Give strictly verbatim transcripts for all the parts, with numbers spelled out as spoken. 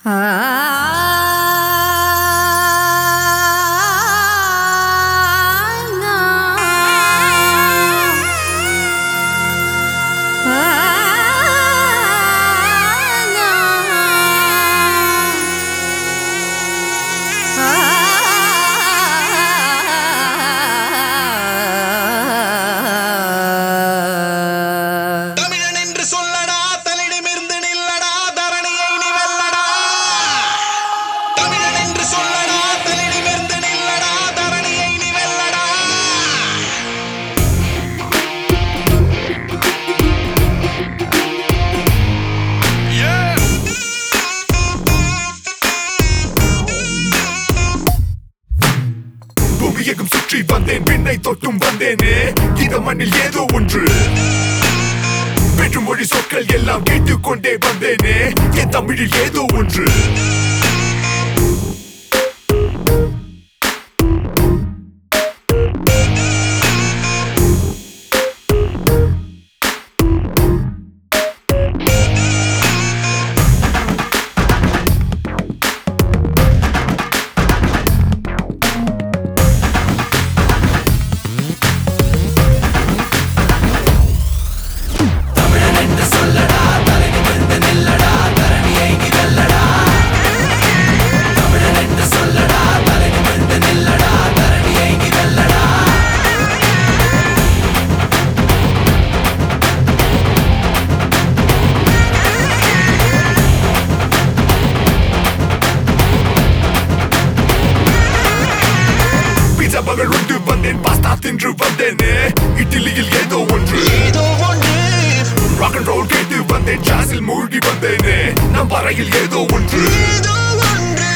சுற்றி வந்தேன் விண்ணை தொட்டும் வந்தேனே இந்த மண்ணில் ஏதோ ஒன்று வெற்று மொழி சொற்கள் எல்லாம் கேட்டுக்கொண்டே வந்தேனே என் தமிழில் ஏதோ ஒன்று பகல் உண்டு வந்தேன் பாஸ்தா தின்று வந்தேனே இட்லியில் ஏதோ ஒன்று ஏதோ ஒன்று ராக் அண்ட் ரோல் கேட்டு வந்தேன் ஜாஸில் மூழ்கி வந்தேனே நம் வரையில் ஏதோ ஒன்று ஏதோ ஒன்று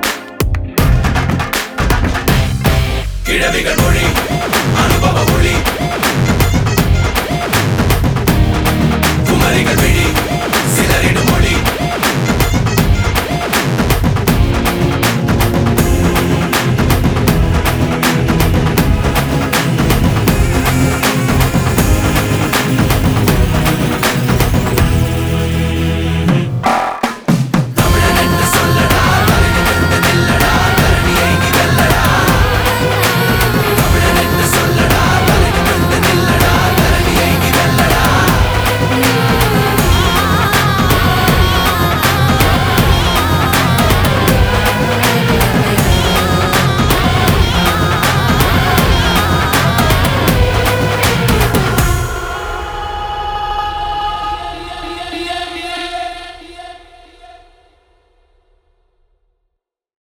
கிழவிகள் மொழி அனுபவ ஒளி